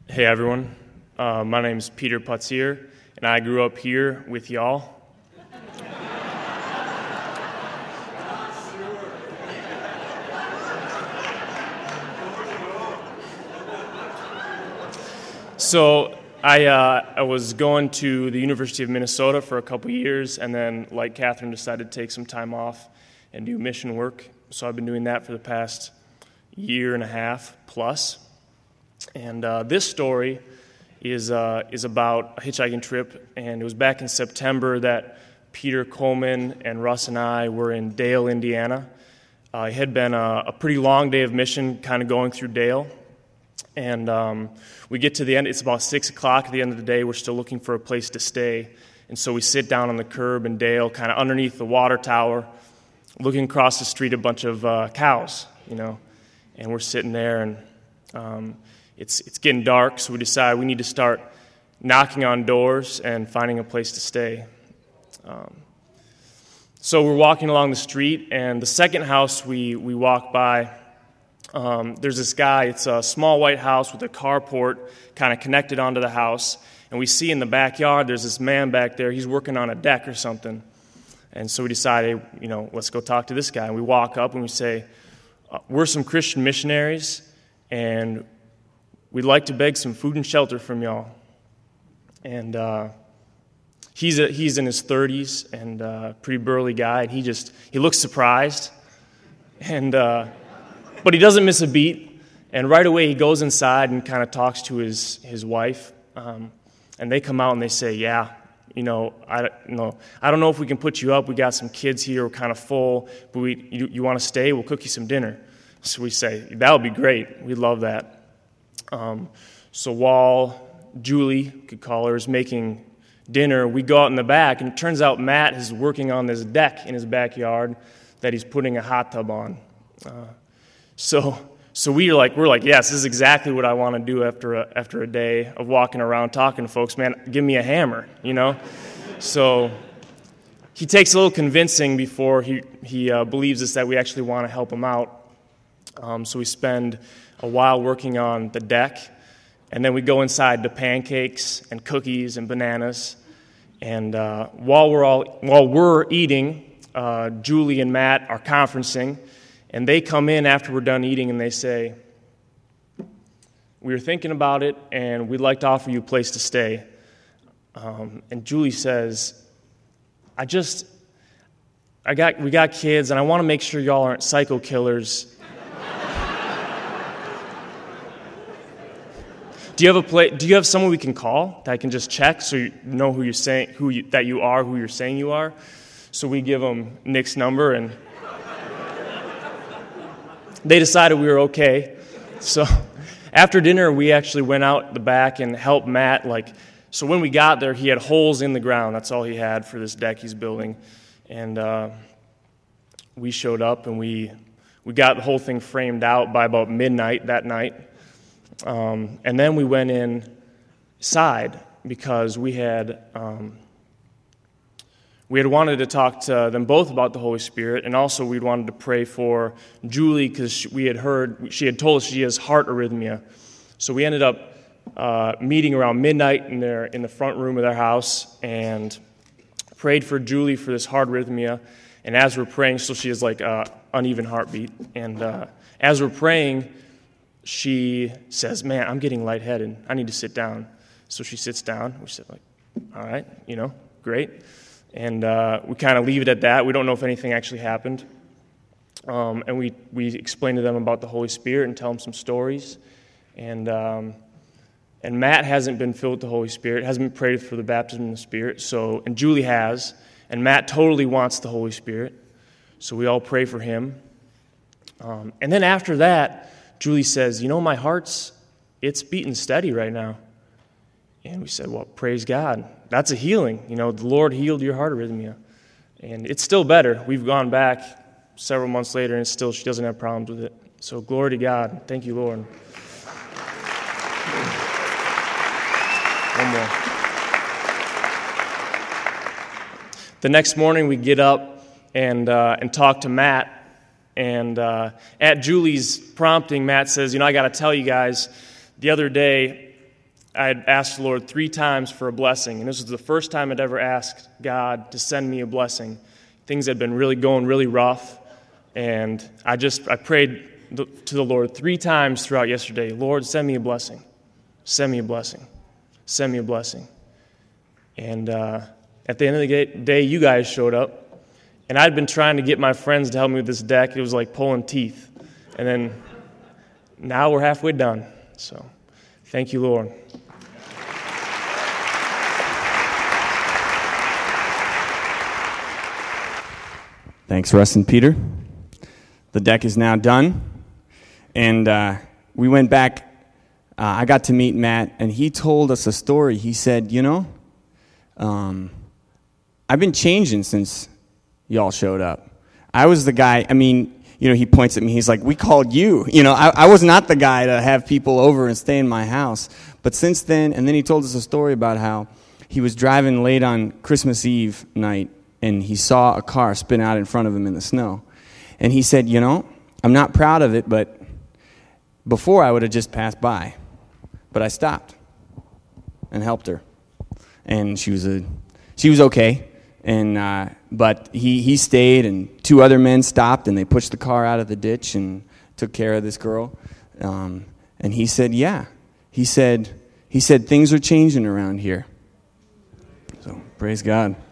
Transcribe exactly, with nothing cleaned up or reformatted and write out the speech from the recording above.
Hey everyone, uh, my name is Peter Putzier, and I grew up here with y'all. So I uh, I was going to the University of Minnesota for a couple years, and then, like Catherine, decided to take some time off and do mission work. So I've been doing that for the past year and a half plus. And uh, this story is uh, is about a hitchhiking trip, and it was back in September that Peter Coleman and Russ and I were in Dale, Indiana. Uh, it had been a, a pretty long day of mission, kind of going through Dale, and um, we get to the end. It's about six o'clock at the end of the day. We're still looking for a place to stay, and so we sit down on the curb in Dale, kind of underneath the water tower, looking across the street, a bunch of uh, cows, you know, and we're sitting there, and um, It's it's getting dark, so we decide we need to start knocking on doors and finding a place to stay. Um, so we're walking along the street, and the second house we, we walk by, um, there's this guy. It's a small white house with a carport kind of connected onto the house, and we see in the backyard there's this man back there. He's working on a deck or something, and so we decide, hey, you know, let's go talk to this guy. And we walk up and we say, uh, we're some Christian missionaries, and we'd like to beg some food and shelter from y'all. And uh, he's a, he's in his thirties and a uh, pretty burly guy. And he just he looks surprised, and uh, but he doesn't miss a beat. And right away he goes inside and kind of talks to his his wife. Um, and they come out and they say, "Yeah, you know, I you know I don't know if we can put you up. We got some kids here. We're kind of full. But we you, you want to stay? We'll cook you some dinner." So we say, "That would be great. We'd love that." Um, so while Julie, could call her, is making dinner, we go out in the back, and it turns out Matt is working on this deck in his backyard that he's putting a hot tub on. Uh, so so we are like, we're like, yes, this is exactly what I want to do after a, after a day of walking around talking to folks. Man, give me a hammer, you know? So he takes a little convincing before he, he uh, believes us that we actually want to help him out. Um, so we spend a while working on the deck, and then we go inside to pancakes and cookies and bananas. And uh, while we're all while we're eating, uh, Julie and Matt are conferencing, and they come in after we're done eating, and they say, "We were thinking about it, and we'd like to offer you a place to stay." Um, and Julie says, "I just, I got we got kids, and I want to make sure y'all aren't psycho killers." Do you have a play, Do you have someone we can call that I can just check so you know who you're saying who you, that you are, who you're saying you are? So we give them Nick's number, and they decided we were okay. So after dinner, we actually went out the back and helped Matt. Like, so when we got there, he had holes in the ground. That's all he had for this deck he's building, and uh, we showed up and we we got the whole thing framed out by about midnight that night. Um, and then we went inside because we had um, we had wanted to talk to them both about the Holy Spirit, and also we'd wanted to pray for Julie because we had heard she had told us she has heart arrhythmia. So we ended up uh, meeting around midnight in their in the front room of their house and prayed for Julie for this heart arrhythmia. And as we're praying, so she has like a uneven heartbeat, and uh, as we're praying, she says, "Man, I'm getting lightheaded. I need to sit down." So she sits down. We said, like, "All right, you know, great." And uh, we kind of leave it at that. We don't know if anything actually happened. Um, and we, we explain to them about the Holy Spirit and tell them some stories. And um, and Matt hasn't been filled with the Holy Spirit, hasn't been prayed for the baptism in the Spirit. So and Julie has, and Matt totally wants the Holy Spirit. So we all pray for him. Um, and then after that, Julie says, "You know, my heart's, it's beating steady right now." And we said, "Well, praise God. That's a healing. You know, the Lord healed your heart arrhythmia." And it's still better. We've gone back several months later, and still she doesn't have problems with it. So glory to God. Thank you, Lord. One more. The next morning, we get up and uh, and talk to Matt. And uh, at Julie's prompting, Matt says, "You know, I got to tell you guys, the other day I had asked the Lord three times for a blessing, and this was the first time I'd ever asked God to send me a blessing. Things had been really going really rough, and I just I prayed to the Lord three times throughout yesterday, Lord, send me a blessing, send me a blessing, send me a blessing. And uh, at the end of the day, you guys showed up, and I'd been trying to get my friends to help me with this deck. It was like pulling teeth, and then now we're halfway done. So thank you, Lord. Thanks, Russ and Peter. The deck is now done, and uh, we went back. Uh, I got to meet Matt, and he told us a story. He said, you know, um, I've been changing since y'all showed up. I was the guy, I mean, you know, he points at me, he's like, we called you. You know, I, I was not the guy to have people over and stay in my house. But since then, and then he told us a story about how he was driving late on Christmas Eve night, and he saw a car spin out in front of him in the snow. And he said, you know, I'm not proud of it, but before I would have just passed by. But I stopped and helped her. And she was a, she was okay. And uh, but he, he stayed, and two other men stopped, and they pushed the car out of the ditch and took care of this girl. Um, and he said, yeah. He said, he said, things are changing around here. So praise God.